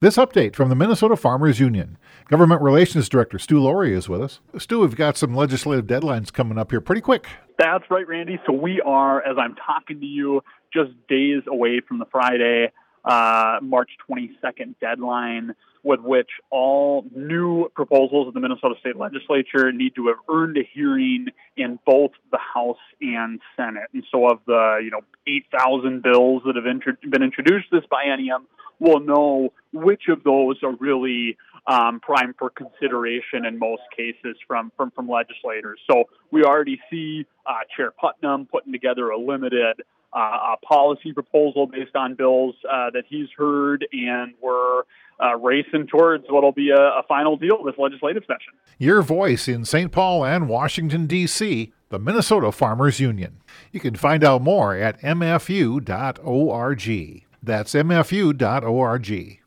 This update from the Minnesota Farmers Union. Government Relations Director Stu Laurie is with us. Stu, we've got some legislative deadlines coming up here pretty quick. That's right, Randy. So we are, as I'm talking to you, just days away from the Friday, March 22nd deadline, with which all new proposals of the Minnesota State Legislature need to have earned a hearing in both the House and Senate. And so of the 8,000 bills that have been introduced this biennium, we'll know which of those are really prime for consideration in most cases from legislators. So we already see Chair Putnam putting together a limited policy proposal based on bills that he's heard, and we're racing towards what will be a final deal this legislative session. Your voice in St. Paul and Washington, D.C., the Minnesota Farmers Union. You can find out more at mfu.org. That's mfu.org.